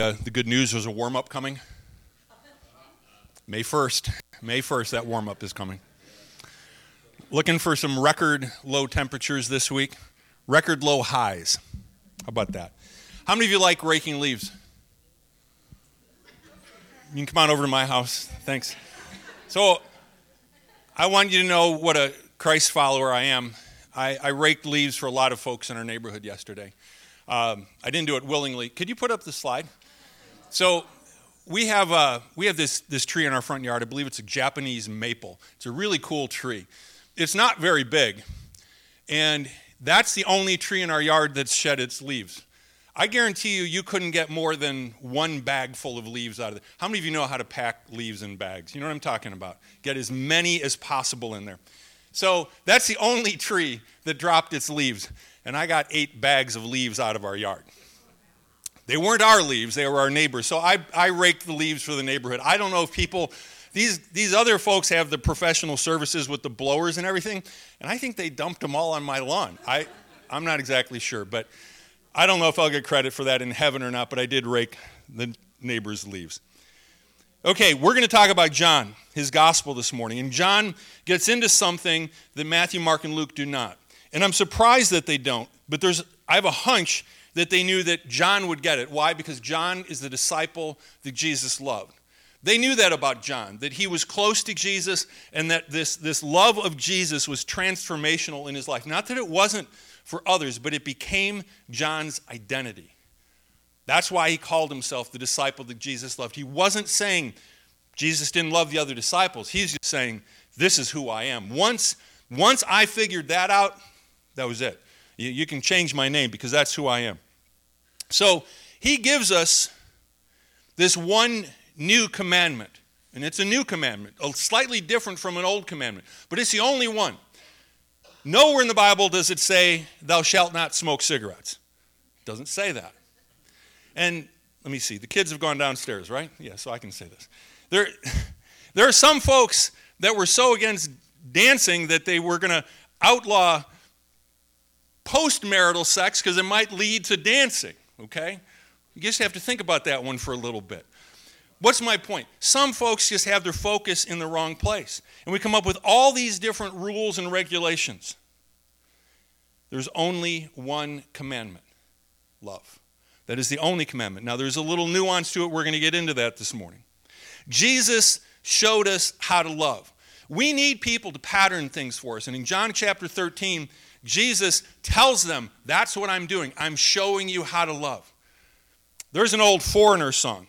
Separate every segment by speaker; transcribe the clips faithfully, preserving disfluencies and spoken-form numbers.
Speaker 1: Uh, the good news, there's a warm-up coming. May first. May first, that warm-up is coming. Looking for some record low temperatures this week. Record low highs. How about that? How many of you like raking leaves? You can come on over to my house. Thanks. So I want you to know what a Christ follower I am. I, I raked leaves for a lot of folks in our neighborhood yesterday. Um, I didn't do it willingly. Could you put up the slide? So we have uh, we have this, this tree in our front yard. I believe it's a Japanese maple. It's a really cool tree. It's not very big, and that's the only tree in our yard that's shed its leaves. I guarantee you, you couldn't get more than one bag full of leaves out of it. How many of you know how to pack leaves in bags? You know what I'm talking about. Get as many as possible in there. So that's the only tree that dropped its leaves, and I got eight bags of leaves out of our yard. They weren't our leaves, they were our neighbors. So I, I raked the leaves for the neighborhood. I don't know if people, these, these other folks have the professional services with the blowers and everything, and I think they dumped them all on my lawn. I, I'm not exactly sure, but I don't know if I'll get credit for that in heaven or not, but I did rake the neighbors' leaves. Okay, we're going to talk about John, his gospel this morning, and John gets into something that Matthew, Mark, and Luke do not. And I'm surprised that they don't, but there's I have a hunch that they knew that John would get it. Why? Because John is the disciple that Jesus loved. They knew that about John, that he was close to Jesus and that this, this love of Jesus was transformational in his life. Not that it wasn't for others, but it became John's identity. That's why he called himself the disciple that Jesus loved. He wasn't saying Jesus didn't love the other disciples. He's just saying, this is who I am. Once, once I figured that out, that was it. You, you can change my name because that's who I am. So he gives us this one new commandment. And it's a new commandment, slightly different from an old commandment. But it's the only one. Nowhere in the Bible does it say, thou shalt not smoke cigarettes. It doesn't say that. And let me see, the kids have gone downstairs, right? Yeah, so I can say this. There, there are some folks that were so against dancing that they were going to outlaw post-marital sex because it might lead to dancing, okay? You just have to think about that one for a little bit. What's my point? Some folks just have their focus in the wrong place. And we come up with all these different rules and regulations. There's only one commandment, love. That is the only commandment. Now, there's a little nuance to it. We're going to get into that this morning. Jesus showed us how to love. We need people to pattern things for us. And in John chapter thirteen, Jesus tells them, that's what I'm doing. I'm showing you how to love. There's an old Foreigner song.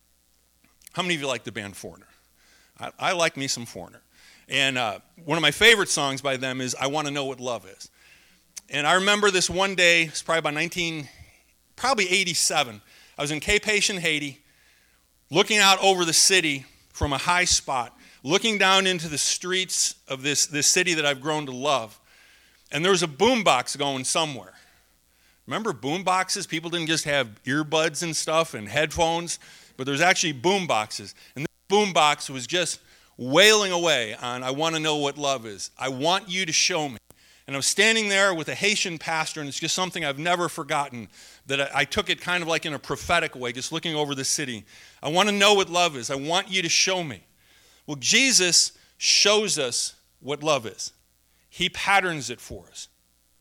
Speaker 1: How many of you like the band Foreigner? I, I like me some Foreigner. And uh, one of my favorite songs by them is I Want to Know What Love Is. And I remember this one day, it's probably about nineteen, probably eighty-seven. I was in Cape-Haitian, Haiti, looking out over the city from a high spot, looking down into the streets of this, this city that I've grown to love. And there was a boombox going somewhere. Remember boomboxes? People didn't just have earbuds and stuff and headphones, but there's actually boomboxes. And this boombox was just wailing away on, I want to know what love is. I want you to show me. And I was standing there with a Haitian pastor, and it's just something I've never forgotten, that I, I took it kind of like in a prophetic way, just looking over the city. I want to know what love is. I want you to show me. Well, Jesus shows us what love is. He patterns it for us.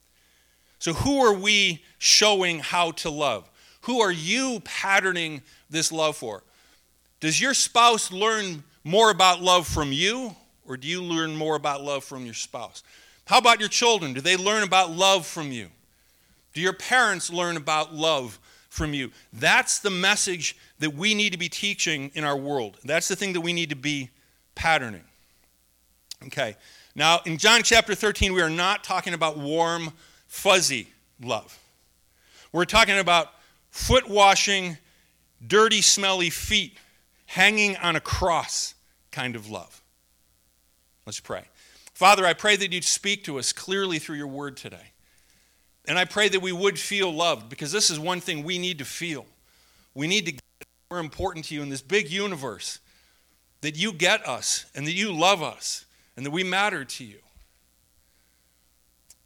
Speaker 1: So who are we showing how to love? Who are you patterning this love for? Does your spouse learn more about love from you, or do you learn more about love from your spouse? How about your children? Do they learn about love from you? Do your parents learn about love from you? That's the message that we need to be teaching in our world. That's the thing that we need to be patterning. Okay. Now, in John chapter thirteen, we are not talking about warm, fuzzy love. We're talking about foot-washing, dirty, smelly feet hanging on a cross kind of love. Let's pray. Father, I pray that you'd speak to us clearly through your word today. And I pray that we would feel loved, because this is one thing we need to feel. We need to get we're important to you in this big universe, that you get us and that you love us and that we matter to you.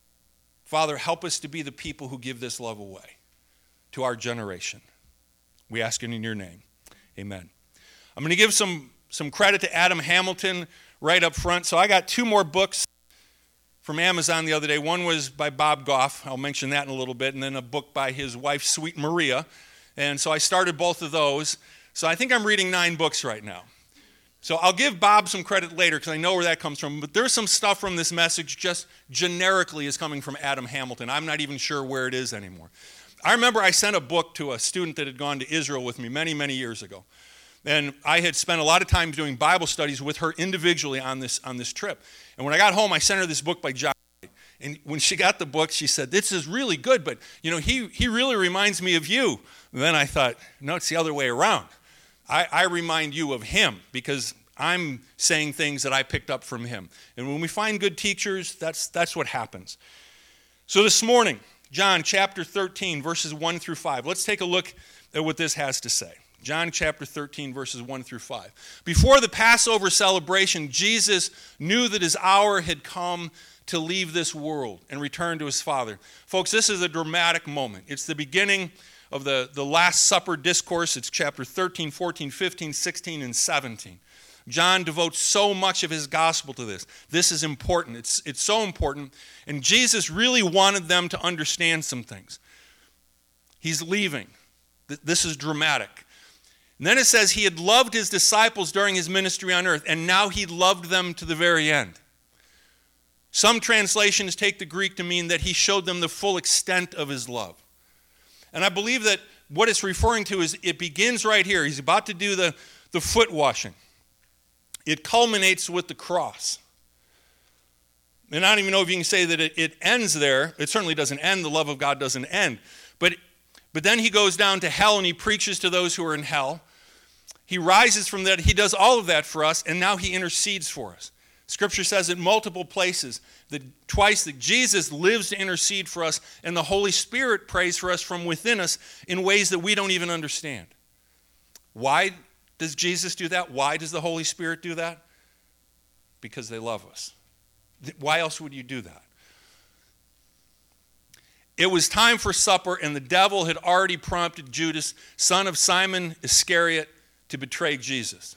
Speaker 1: Father, help us to be the people who give this love away to our generation. We ask it in your name. Amen. I'm going to give some, some credit to Adam Hamilton right up front. So I got two more books from Amazon the other day. One was by Bob Goff. I'll mention that in a little bit. And then a book by his wife, Sweet Maria. And so I started both of those. So I think I'm reading nine books right now. So I'll give Bob some credit later because I know where that comes from. But there's some stuff from this message just generically is coming from Adam Hamilton. I'm not even sure where it is anymore. I remember I sent a book to a student that had gone to Israel with me many, many years ago. And I had spent a lot of time doing Bible studies with her individually on this on this trip. And when I got home, I sent her this book by John. And when she got the book, she said, "This is really good, but you know, he he really reminds me of you." And then I thought, no, it's the other way around. I, I remind you of him because I'm saying things that I picked up from him. And when we find good teachers, that's that's what happens. So this morning, John chapter thirteen, verses one through five. Let's take a look at what this has to say. John chapter thirteen, verses one through five. Before the Passover celebration, Jesus knew that his hour had come to leave this world and return to his Father. Folks, this is a dramatic moment. It's the beginning of the, the Last Supper discourse. It's chapter thirteen, fourteen, fifteen, sixteen, and seventeen. John devotes so much of his gospel to this. This is important. It's, it's so important. And Jesus really wanted them to understand some things. He's leaving. This is dramatic. And then it says he had loved his disciples during his ministry on earth, and now he loved them to the very end. Some translations take the Greek to mean that he showed them the full extent of his love. And I believe that what it's referring to is it begins right here. He's about to do the, the foot washing. It culminates with the cross. And I don't even know if you can say that it, it ends there. It certainly doesn't end. The love of God doesn't end. But But then he goes down to hell and he preaches to those who are in hell. He rises from that. He does all of that for us, and now he intercedes for us. Scripture says in multiple places that twice that Jesus lives to intercede for us, and the Holy Spirit prays for us from within us in ways that we don't even understand. Why does Jesus do that? Why does the Holy Spirit do that? Because they love us. Why else would you do that? It was time for supper, and the devil had already prompted Judas, son of Simon Iscariot, to betray Jesus.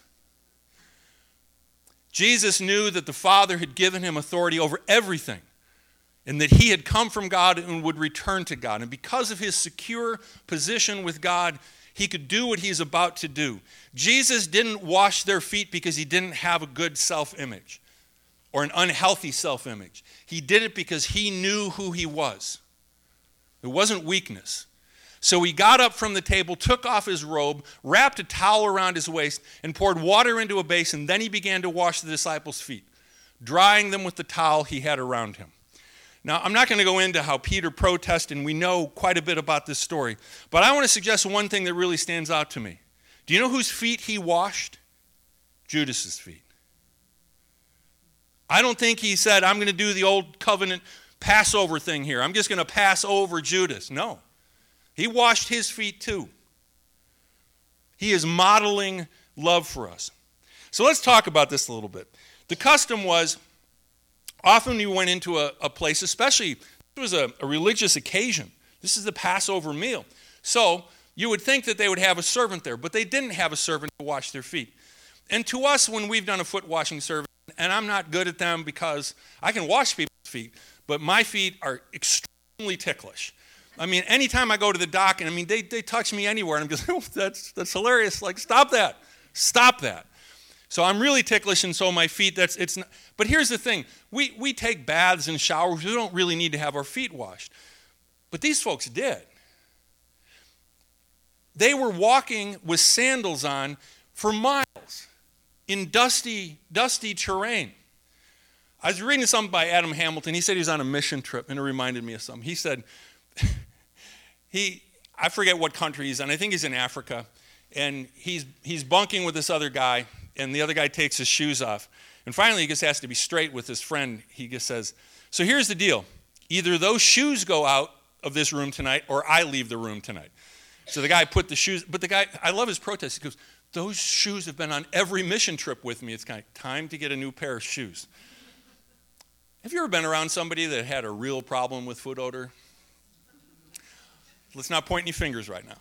Speaker 1: Jesus knew that the Father had given him authority over everything, and that he had come from God and would return to God. And because of his secure position with God, he could do what he's about to do. Jesus didn't wash their feet because he didn't have a good self-image or an unhealthy self-image. He did it because he knew who he was. It wasn't weakness. So he got up from the table, took off his robe, wrapped a towel around his waist, and poured water into a basin. Then he began to wash the disciples' feet, drying them with the towel he had around him. Now, I'm not going to go into how Peter protested, and we know quite a bit about this story. But I want to suggest one thing that really stands out to me. Do you know whose feet he washed? Judas's feet. I don't think he said, I'm going to do the old covenant Passover thing here. I'm just going to pass over Judas. No. He washed his feet too. He is modeling love for us. So let's talk about this a little bit. The custom was, often you went into a, a place, especially, it was a, a religious occasion. This is the Passover meal. So you would think that they would have a servant there, but they didn't have a servant to wash their feet. And to us, when we've done a foot washing service, and I'm not good at them because I can wash people's feet, but my feet are extremely ticklish. I mean, anytime I go to the dock, and I mean, they, they touch me anywhere, and I'm just, oh, that's, that's hilarious. Like, stop that. Stop that. So I'm really ticklish, and so my feet, that's, it's not. But here's the thing. We, we take baths and showers. We don't really need to have our feet washed. But these folks did. They were walking with sandals on for miles in dusty, dusty terrain. I was reading something by Adam Hamilton. He said he was on a mission trip, and it reminded me of something. He said, he, I forget what country he's in. I think he's in Africa. And he's he's bunking with this other guy, and the other guy takes his shoes off. And finally, he just has to be straight with his friend. He just says, so here's the deal. Either those shoes go out of this room tonight, or I leave the room tonight. So the guy put the shoes, but the guy, I love his protest. He goes, those shoes have been on every mission trip with me. It's kind of time to get a new pair of shoes. Have you ever been around somebody that had a real problem with foot odor? Let's not point any fingers right now.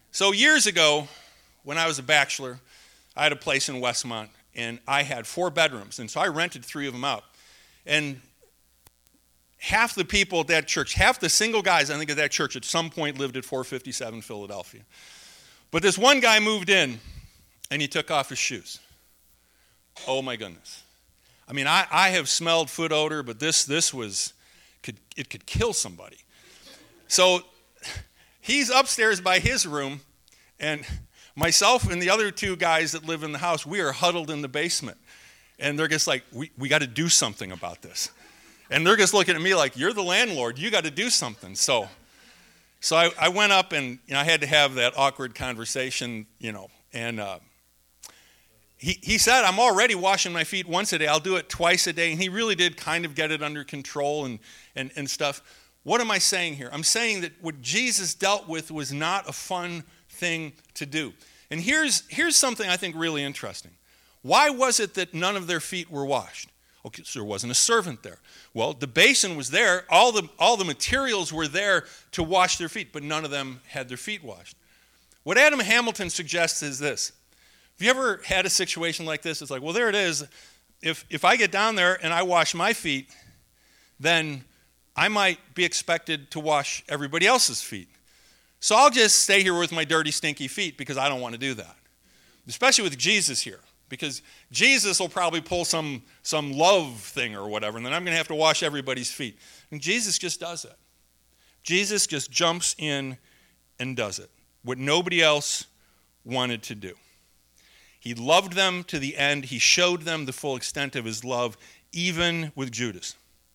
Speaker 1: So years ago, when I was a bachelor, I had a place in Westmont, and I had four bedrooms, and so I rented three of them out. And half the people at that church, half the single guys, I think, at that church at some point lived at four fifty-seven Philadelphia. But this one guy moved in, and he took off his shoes. Oh, my goodness. I mean, I, I have smelled foot odor, but this this was, could it could kill somebody. So he's upstairs by his room, and myself and the other two guys that live in the house, we are huddled in the basement. And they're just like, we, we got to do something about this. And they're just looking at me like, you're the landlord, you got to do something. So so I, I went up, and you know, I had to have that awkward conversation, you know, and uh, He, he said, I'm already washing my feet once a day. I'll do it twice a day. And he really did kind of get it under control and, and, and stuff. What am I saying here? I'm saying that what Jesus dealt with was not a fun thing to do. And here's, here's something I think really interesting. Why was it that none of their feet were washed? Okay, so there wasn't a servant there. Well, the basin was there. All the, all the materials were there to wash their feet, but none of them had their feet washed. What Adam Hamilton suggests is this. Have you ever had a situation like this? It's like, well, there it is. If if I get down there and I wash my feet, then I might be expected to wash everybody else's feet. So I'll just stay here with my dirty, stinky feet because I don't want to do that. Especially with Jesus here, because Jesus will probably pull some, some love thing or whatever, and then I'm going to have to wash everybody's feet. And Jesus just does it. Jesus just jumps in and does it, what nobody else wanted to do. He loved them to the end. He showed them the full extent of his love, even with Judas.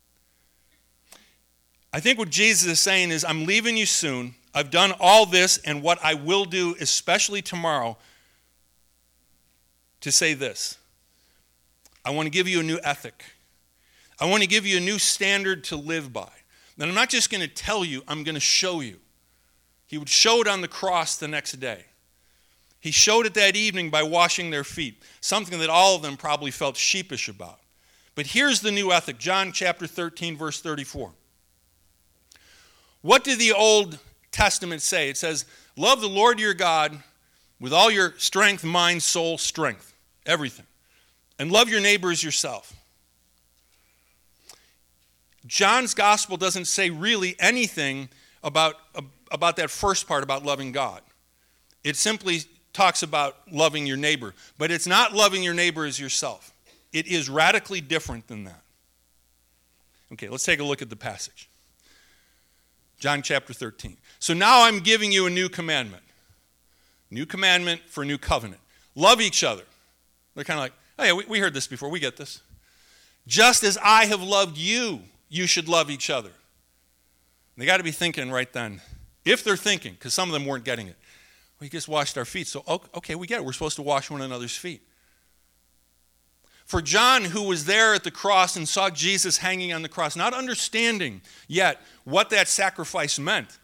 Speaker 1: I think what Jesus is saying is, I'm leaving you soon. I've done all this, and what I will do, especially tomorrow, to say this. I want to give you a new ethic. I want to give you a new standard to live by. And I'm not just going to tell you, I'm going to show you. He would show it on the cross the next day. He showed it that evening by washing their feet, something that all of them probably felt sheepish about. But here's the new ethic, John chapter thirteen, verse thirty-four. What did the Old Testament say? It says, love the Lord your God with all your strength, mind, soul, strength, everything. And love your neighbor as yourself. John's gospel doesn't say really anything about, about that first part, about loving God. It simply talks about loving your neighbor. But it's not loving your neighbor as yourself. It is radically different than that. Okay, let's take a look at the passage. John chapter thirteen. So now I'm giving you a new commandment. New commandment for a new covenant. Love each other. They're kind of like, oh yeah, we, we heard this before. We get this. Just as I have loved you, you should love each other. And they got to be thinking right then. If they're thinking, because some of them weren't getting it. We just washed our feet. So, okay, we get it. We're supposed to wash one another's feet. For John, who was there at the cross and saw Jesus hanging on the cross, not understanding yet what that sacrifice meant,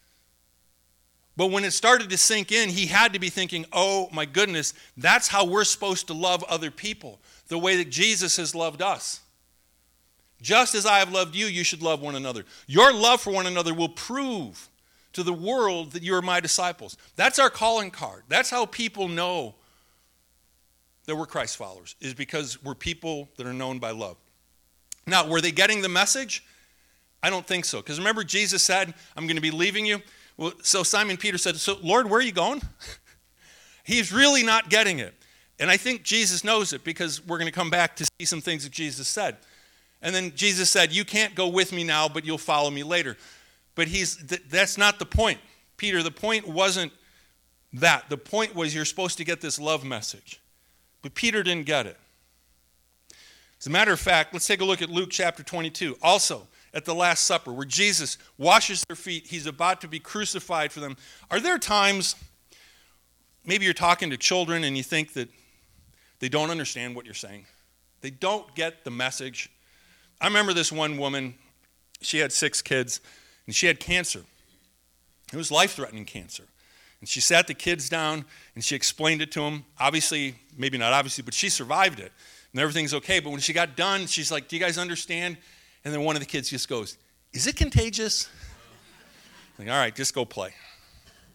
Speaker 1: but when it started to sink in, he had to be thinking, oh my goodness, that's how we're supposed to love other people, the way that Jesus has loved us. Just as I have loved you, you should love one another. Your love for one another will prove to the world that you are my disciples. That's our calling card. That's how people know that we're Christ followers, is because we're people that are known by love. Now, were they getting the message? I don't think so. Because remember, Jesus said, I'm going to be leaving you. Well, so Simon Peter said, so Lord, where are you going? He's really not getting it. And I think Jesus knows it, because we're going to come back to see some things that Jesus said. And then Jesus said, you can't go with me now, but you'll follow me later. But he's th- that's not the point. Peter, the point wasn't that. The point was you're supposed to get this love message. But Peter didn't get it. As a matter of fact, let's take a look at Luke chapter twenty-two. Also, at the Last Supper, where Jesus washes their feet. He's about to be crucified for them. Are there times, maybe you're talking to children and you think that they don't understand what you're saying? They don't get the message. I remember this one woman, she had six kids, and she had cancer. It was life-threatening cancer. And she sat the kids down, and she explained it to them. Obviously, maybe not obviously, but she survived it. And everything's okay. But when she got done, she's like, do you guys understand? And then one of the kids just goes, is it contagious? Like, all right, just go play.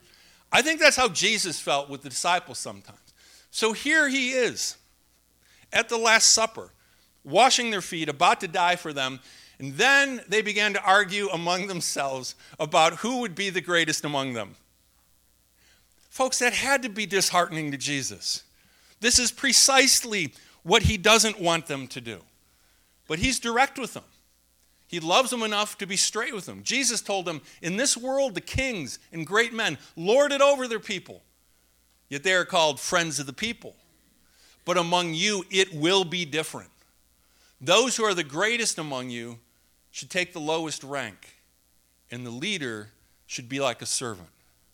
Speaker 1: I think that's how Jesus felt with the disciples sometimes. So here he is at the Last Supper, washing their feet, about to die for them. And then they began to argue among themselves about who would be the greatest among them. Folks, that had to be disheartening to Jesus. This is precisely what he doesn't want them to do. But he's direct with them. He loves them enough to be straight with them. Jesus told them, in this world, the kings and great men lord it over their people. Yet they are called friends of the people. But among you, it will be different. Those who are the greatest among you should take the lowest rank, and the leader should be like a servant.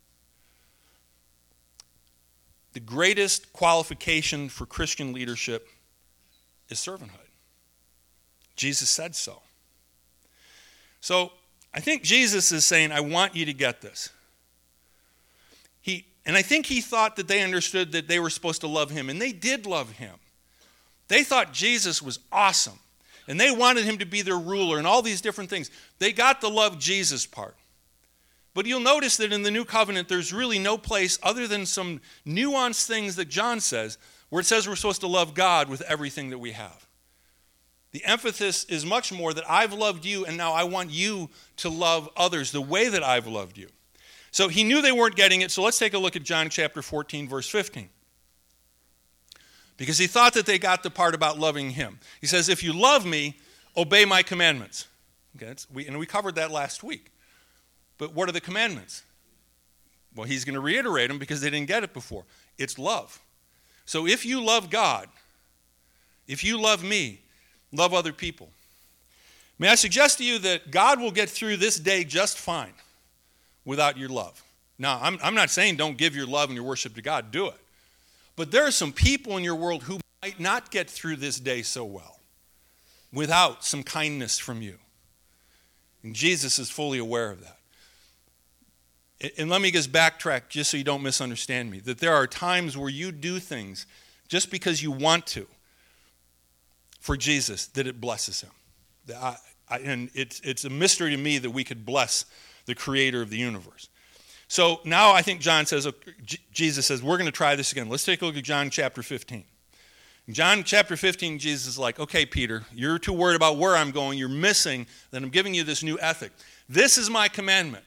Speaker 1: The greatest qualification for Christian leadership is servanthood. Jesus said so. So I think Jesus is saying, I want you to get this. He, and I think he thought that they understood that they were supposed to love him, and they did love him. They thought Jesus was awesome, and they wanted him to be their ruler and all these different things. They got the love Jesus part. But you'll notice that in the New Covenant, there's really no place other than some nuanced things that John says, where it says we're supposed to love God with everything that we have. The emphasis is much more that I've loved you, and now I want you to love others the way that I've loved you. So he knew they weren't getting it, so let's take a look at John chapter fourteen, verse fifteen. Because he thought that they got the part about loving him. He says, if you love me, obey my commandments. Okay, that's, we, and we covered that last week. But what are the commandments? Well, he's going to reiterate them because they didn't get it before. It's love. So if you love God, if you love me, love other people. May I suggest to you that God will get through this day just fine without your love. Now, I'm, I'm not saying don't give your love and your worship to God. Do it. But there are some people in your world who might not get through this day so well without some kindness from you. And Jesus is fully aware of that. And let me just backtrack just so you don't misunderstand me. That there are times where you do things just because you want to for Jesus, that it blesses him. I, I, and it's, it's a mystery to me that we could bless the creator of the universe. So now I think John says, Jesus says, we're going to try this again. Let's take a look at John chapter fifteen. In John chapter fifteen, Jesus is like, okay, Peter, you're too worried about where I'm going. You're missing that I'm giving you this new ethic. This is my commandment.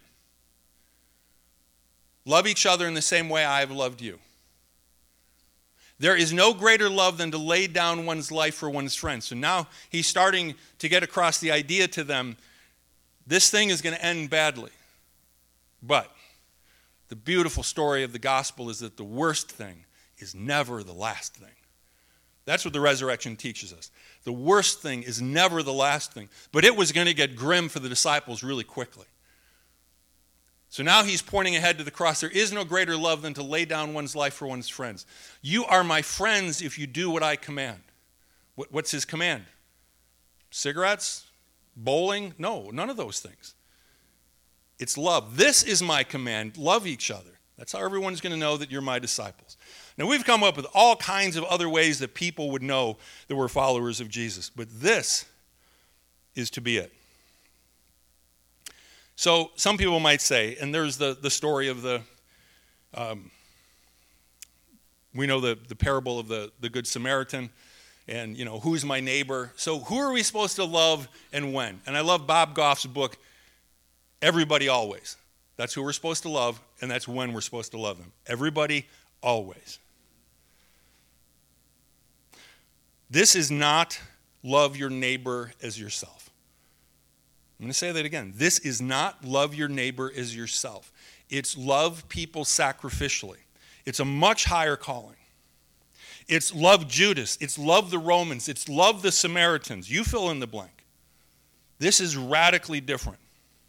Speaker 1: Love each other in the same way I have loved you. There is no greater love than to lay down one's life for one's friends. So now he's starting to get across the idea to them, this thing is going to end badly. But the beautiful story of the gospel is that the worst thing is never the last thing. That's what the resurrection teaches us. The worst thing is never the last thing. But it was going to get grim for the disciples really quickly. So now he's pointing ahead to the cross. There is no greater love than to lay down one's life for one's friends. You are my friends if you do what I command. What's his command? Cigarettes? Bowling? No, none of those things. It's love. This is my command. Love each other. That's how everyone's going to know that you're my disciples. Now, we've come up with all kinds of other ways that people would know that we're followers of Jesus. But this is to be it. So some people might say, and there's the, the story of the, um, we know the, the parable of the, the Good Samaritan, and, you know, who's my neighbor? So who are we supposed to love and when? And I love Bob Goff's book, Everybody Always. That's who we're supposed to love, and that's when we're supposed to love them. Everybody, always. This is not love your neighbor as yourself. I'm going to say that again. This is not love your neighbor as yourself. It's love people sacrificially. It's a much higher calling. It's love Judas. It's love the Romans. It's love the Samaritans. You fill in the blank. This is radically different.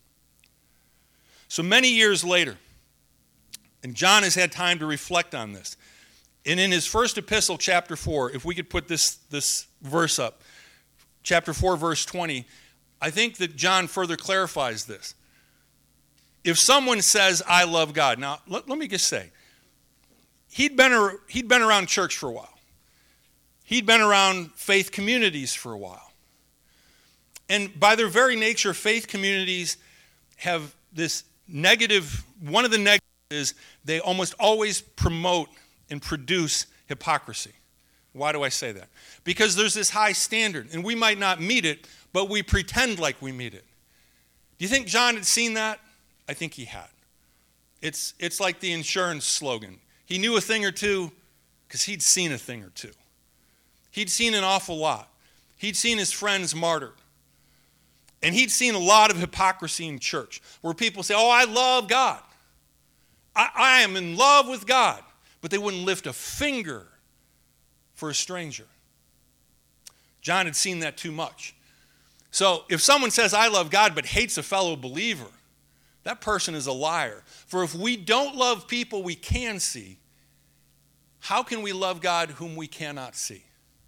Speaker 1: So many years later, and John has had time to reflect on this, and in his first epistle, chapter four, if we could put this, this verse up, chapter four, verse twenty, I think that John further clarifies this. If someone says, I love God, now let, let me just say, he'd been, he'd been around church for a while. He'd been around faith communities for a while. And by their very nature, faith communities have this negative, one of the negative is they almost always promote and produce hypocrisy. Why do I say that? Because there's this high standard, and we might not meet it, but we pretend like we meet it. Do you think John had seen that? I think he had. It's, it's like the insurance slogan. He knew a thing or two because he'd seen a thing or two. He'd seen an awful lot. He'd seen his friends martyred. And he'd seen a lot of hypocrisy in church where people say, oh, I love God. I, I am in love with God. But they wouldn't lift a finger for a stranger. John had seen that too much. So if someone says, I love God, but hates a fellow believer, that person is a liar. For if we don't love people we can see, how can we love God whom we cannot see?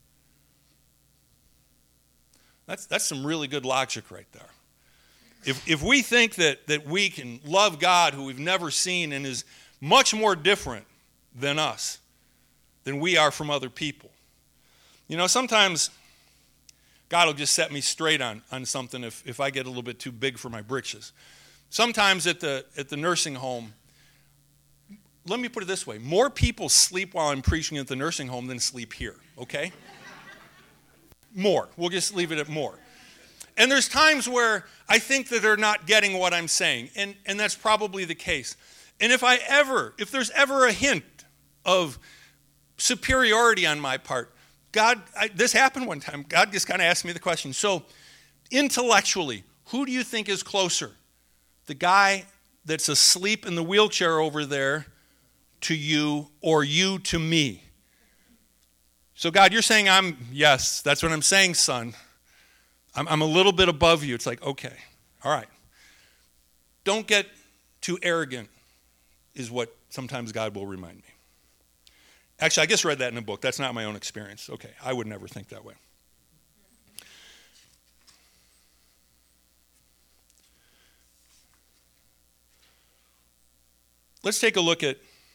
Speaker 1: That's, that's some really good logic right there. If, if we think that, that we can love God who we've never seen and is much more different than us, than we are from other people. You know, sometimes God will just set me straight on, on something if, if I get a little bit too big for my britches. Sometimes at the, at the nursing home, let me put it this way, more people sleep while I'm preaching at the nursing home than sleep here, okay? More. We'll just leave it at more. And there's times where I think that they're not getting what I'm saying, and, and that's probably the case. And if I ever, if there's ever a hint of superiority on my part, God, I, this happened one time. God just kind of asked me the question. So, intellectually, who do you think is closer? The guy that's asleep in the wheelchair over there to you, or you to me? So, God, you're saying I'm, yes, that's what I'm saying, son. I'm, I'm a little bit above you. It's like, okay, all right. Don't get too arrogant, is what sometimes God will remind me. Actually, I just read that in a book. That's not my own experience. Okay, I would never think that way. Let's take a look at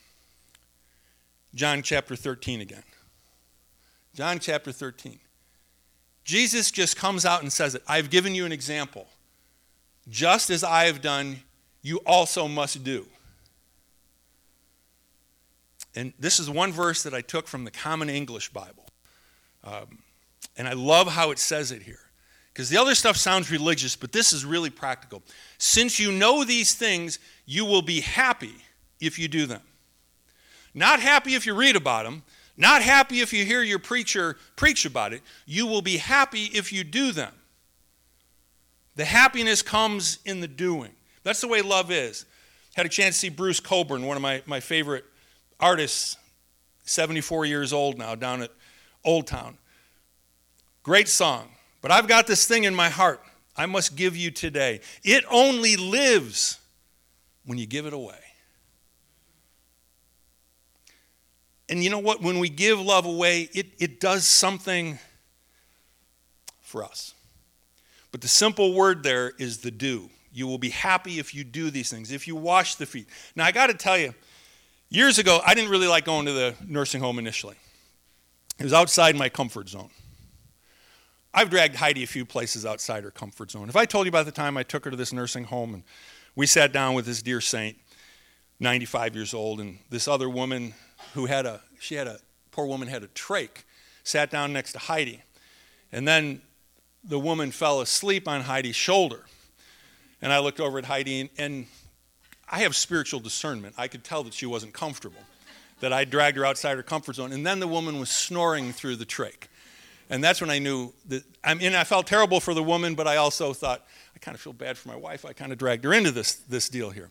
Speaker 1: John chapter thirteen again. John chapter thirteen. Jesus just comes out and says it. I've given you an example. Just as I have done, you also must do. And this is one verse that I took from the Common English Bible. Um, and I love how it says it here. Because the other stuff sounds religious, but this is really practical. Since you know these things, you will be happy if you do them. Not happy if you read about them. Not happy if you hear your preacher preach about it. You will be happy if you do them. The happiness comes in the doing. That's the way love is. Had a chance to see Bruce Coburn, one of my, my favorite artists, seventy-four years old now, down at Old Town. Great song. But I've got this thing in my heart I must give you today. It only lives when you give it away. And you know what? When we give love away, it, it does something for us. But the simple word there is the do. You will be happy if you do these things, if you wash the feet. Now, I got to tell you, years ago, I didn't really like going to the nursing home initially. It was outside my comfort zone. I've dragged Heidi a few places outside her comfort zone. If I told you about the time I took her to this nursing home and we sat down with this dear saint, ninety-five years old, and this other woman who had a, she had a, poor woman had a trach, sat down next to Heidi. And then the woman fell asleep on Heidi's shoulder. And I looked over at Heidi, and, and I have spiritual discernment. I could tell that she wasn't comfortable, that I dragged her outside her comfort zone. And then the woman was snoring through the trach. And that's when I knew that, I mean, I felt terrible for the woman, but I also thought, I kind of feel bad for my wife. I kind of dragged her into this, this deal here.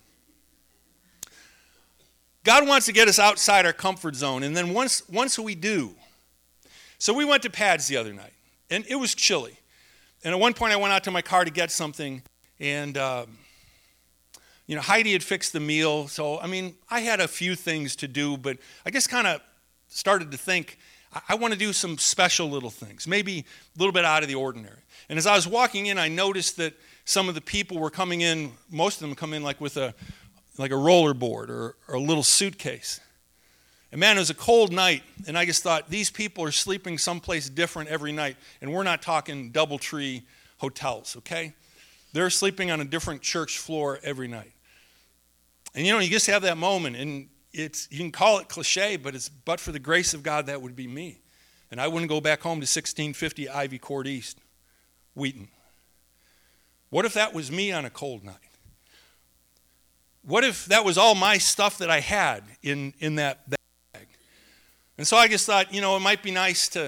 Speaker 1: God wants to get us outside our comfort zone, and then once, once we do. So we went to Pad's the other night, and it was chilly. And at one point I went out to my car to get something, and um, you know, Heidi had fixed the meal. So, I mean, I had a few things to do, but I just kind of started to think, I, I want to do some special little things, maybe a little bit out of the ordinary. And as I was walking in, I noticed that some of the people were coming in, most of them come in like with a like a roller board or, or a little suitcase. And man, it was a cold night, and I just thought, these people are sleeping someplace different every night, and we're not talking DoubleTree hotels, okay? They're sleeping on a different church floor every night. And you know, you just have that moment, and it's you can call it cliche, but it's but for the grace of God, that would be me. And I wouldn't go back home to sixteen fifty Ivy Court East, Wheaton. What if that was me on a cold night? What if that was all my stuff that I had in, in that, that bag? And so I just thought, you know, it might be nice to,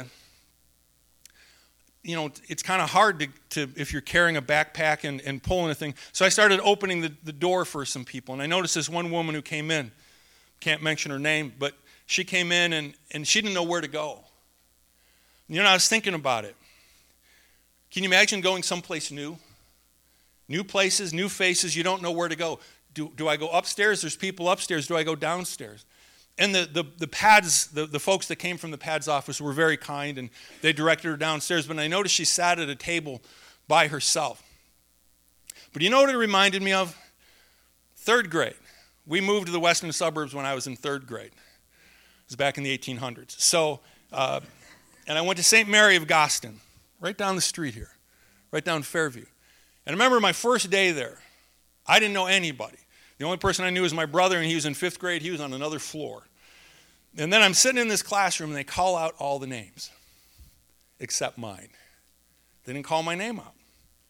Speaker 1: you know, it's kind of hard to, to, if you're carrying a backpack and, and pulling a thing. So I started opening the, the door for some people. And I noticed this one woman who came in, can't mention her name, but she came in and, and she didn't know where to go. You know, I was thinking about it. Can you imagine going someplace new? New places, new faces, you don't know where to go. Do, do I go upstairs? There's people upstairs. Do I go downstairs? And the, the, the pads, the, the folks that came from the pads office were very kind, and they directed her downstairs. But I noticed she sat at a table by herself. But you know what it reminded me of? Third grade. We moved to the western suburbs when I was in third grade. It was back in the eighteen hundreds. So, uh, and I went to Saint Mary of Goston, right down the street here, right down Fairview. And I remember my first day there, I didn't know anybody. The only person I knew was my brother, and he was in fifth grade. He was on another floor. And then I'm sitting in this classroom, and they call out all the names, except mine. They didn't call my name out.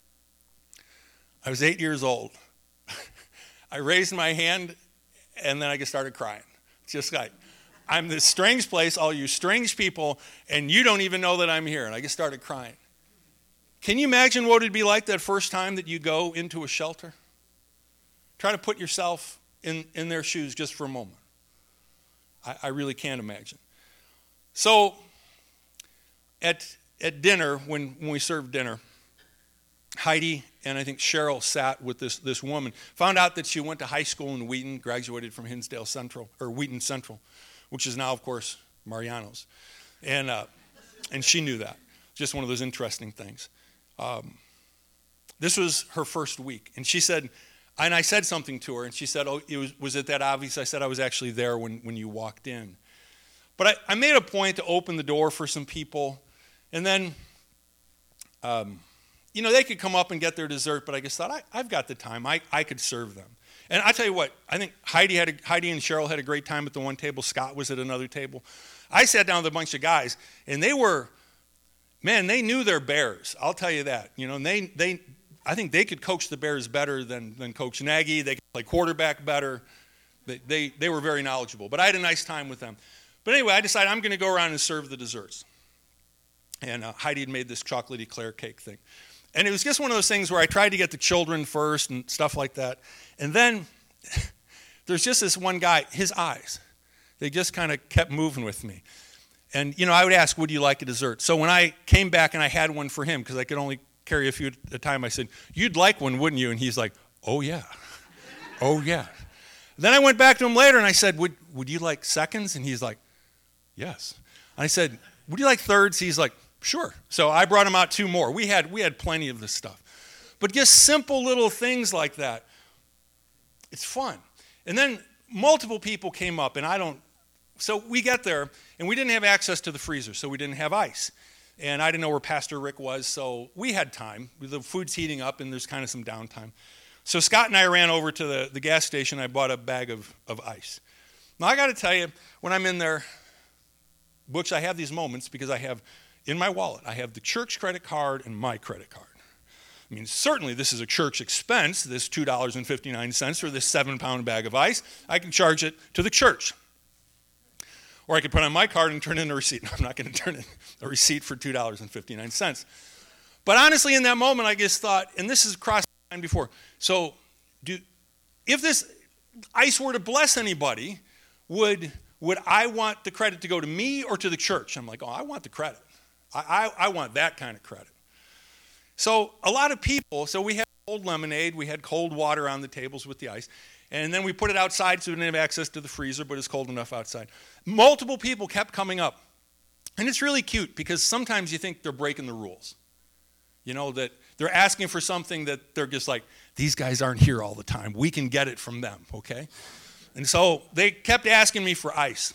Speaker 1: I was eight years old. I raised my hand, and then I just started crying. Just like, I'm this strange place, all you strange people, and you don't even know that I'm here. And I just started crying. Can you imagine what it'd be like that first time that you go into a shelter? Try to put yourself in, in their shoes just for a moment. I, I really can't imagine. So at at dinner, when, when we served dinner, Heidi and I think Cheryl sat with this, this woman, found out that she went to high school in Wheaton, graduated from Hinsdale Central, or Wheaton Central, which is now, of course, Mariano's. And, uh, and she knew that. Just one of those interesting things. Um, this was her first week, and she said, and I said something to her, and she said, oh, it was, was it that obvious? I said, I was actually there when, when you walked in. But I, I made a point to open the door for some people, and then, um, you know, they could come up and get their dessert, but I just thought, I, I've got the time. I, I could serve them. And I tell you what, I think Heidi had a, Heidi and Cheryl had a great time at the one table. Scott was at another table. I sat down with a bunch of guys, and they were, man, they knew their Bears. I'll tell you that. You know, and they they. I think they could coach the Bears better than, than Coach Nagy. They could play quarterback better. They, they, they were very knowledgeable. But I had a nice time with them. But anyway, I decided I'm going to go around and serve the desserts. And uh, Heidi had made this chocolate eclair cake thing. And it was just one of those things where I tried to get the children first and stuff like that. And then there's just this one guy, his eyes, they just kind of kept moving with me. And, you know, I would ask, would you like a dessert? So when I came back and I had one for him, because I could only carry a few at a time, I said, you'd like one, wouldn't you? And he's like, oh, yeah. Oh, yeah. Then I went back to him later and I said, would would you like seconds? And he's like, yes. And I said, would you like thirds? He's like, sure. So I brought him out two more. We had we had plenty of this stuff. But just simple little things like that, it's fun. And then multiple people came up, and I don't, so we get there, and we didn't have access to the freezer, so we didn't have ice. And I didn't know where Pastor Rick was, so we had time. The food's heating up, and there's kind of some downtime. So Scott and I ran over to the, the gas station. I bought a bag of, of ice. Now, I got to tell you, when I'm in there, which I have these moments because I have, in my wallet, I have the church credit card and my credit card. I mean, certainly this is a church expense, this two dollars and fifty-nine cents for this seven-pound bag of ice. I can charge it to the church. Or I could put on my card and turn in a receipt. I'm not going to turn in a receipt for two dollars and fifty-nine cents. But honestly, in that moment, I just thought, and this has crossed my mind before, so do, if this ice were to bless anybody, would, would I want the credit to go to me or to the church? I'm like, oh, I want the credit. I, I, I want that kind of credit. So a lot of people, so we had cold lemonade, we had cold water on the tables with the ice, and then we put it outside so we didn't have access to the freezer, but it's cold enough outside. Multiple people kept coming up. And it's really cute because sometimes you think they're breaking the rules. You know, that they're asking for something that they're just like, these guys aren't here all the time. We can get it from them, okay? And so they kept asking me for ice.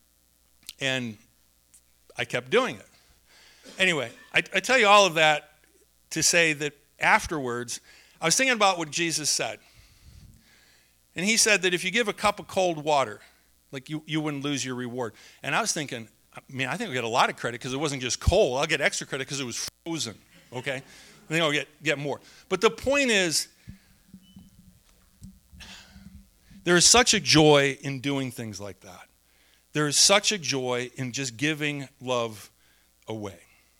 Speaker 1: And I kept doing it. Anyway, I, I tell you all of that to say that afterwards, I was thinking about what Jesus said. And he said that if you give a cup of cold water, like you, you wouldn't lose your reward. And I was thinking, I mean, I think I'll get a lot of credit because it wasn't just cold. I'll get extra credit because it was frozen, okay? I think I'll get, get more. But the point is, there is such a joy in doing things like that. There is such a joy in just giving love away.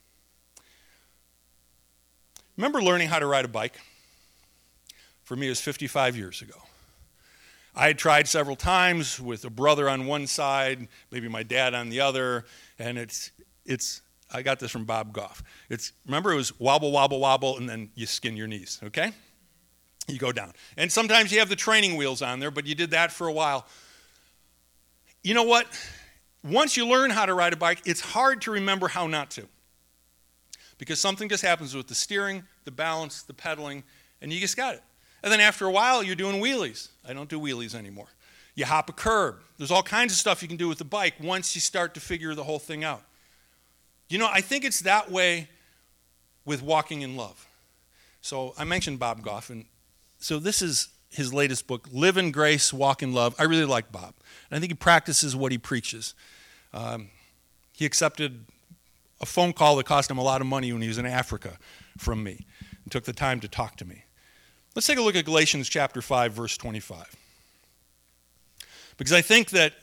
Speaker 1: Remember learning how to ride a bike? For me, it was fifty-five years ago. I had tried several times with a brother on one side, maybe my dad on the other, and it's, it's. I got this from Bob Goff. It's, remember, it was wobble, wobble, wobble, and then you skin your knees, okay? You go down. And sometimes you have the training wheels on there, but you did that for a while. You know what? Once you learn how to ride a bike, it's hard to remember how not to. Because something just happens with the steering, the balance, the pedaling, and you just got it. And then after a while, you're doing wheelies. I don't do wheelies anymore. You hop a curb. There's all kinds of stuff you can do with the bike once you start to figure the whole thing out. You know, I think it's that way with walking in love. So I mentioned Bob Goff, and so this is his latest book, Live in Grace, Walk in Love. I really like Bob. And I think he practices what he preaches. Um, he accepted a phone call that cost him a lot of money when he was in Africa from me and took the time to talk to me. Let's take a look at Galatians chapter five, verse twenty-five. Because I think that,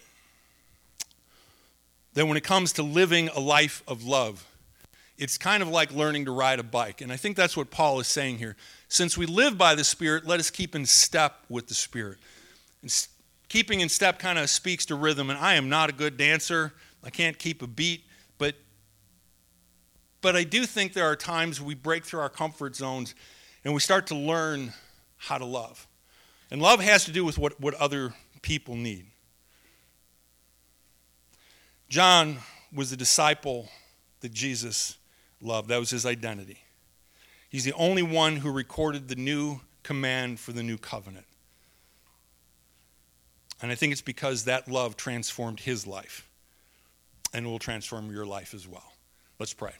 Speaker 1: that when it comes to living a life of love, it's kind of like learning to ride a bike. And I think that's what Paul is saying here. Since we live by the Spirit, let us keep in step with the Spirit. And keeping in step kind of speaks to rhythm. And I am not a good dancer. I can't keep a beat. But, but I do think there are times we break through our comfort zones and we start to learn how to love. And love has to do with what, what other people need. John was the disciple that Jesus loved. That was his identity. He's the only one who recorded the new command for the new covenant. And I think it's because that love transformed his life. And it will transform your life as well. Let's pray.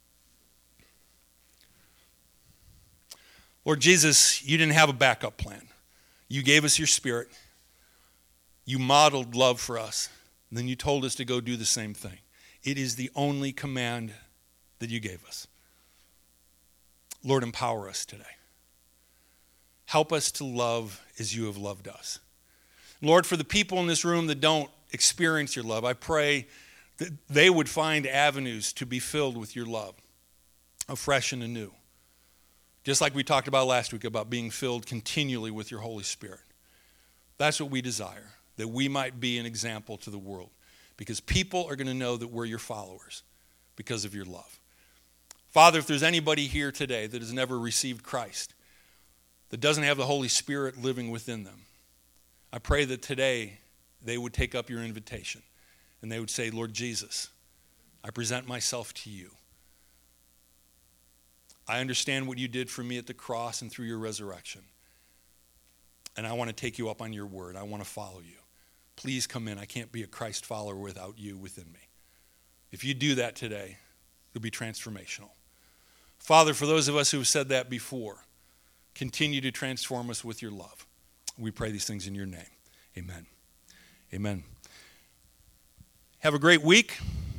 Speaker 1: Lord Jesus, you didn't have a backup plan. You gave us your Spirit. You modeled love for us. And then you told us to go do the same thing. It is the only command that you gave us. Lord, empower us today. Help us to love as you have loved us. Lord, for the people in this room that don't experience your love, I pray that they would find avenues to be filled with your love, afresh and anew. Just like we talked about last week about being filled continually with your Holy Spirit. That's what we desire, that we might be an example to the world. Because people are going to know that we're your followers because of your love. Father, if there's anybody here today that has never received Christ, that doesn't have the Holy Spirit living within them, I pray that today they would take up your invitation and they would say, Lord Jesus, I present myself to you. I understand what you did for me at the cross and through your resurrection. And I want to take you up on your word. I want to follow you. Please come in. I can't be a Christ follower without you within me. If you do that today, it'll be transformational. Father, for those of us who have said that before, continue to transform us with your love. We pray these things in your name. Amen. Amen. Have a great week.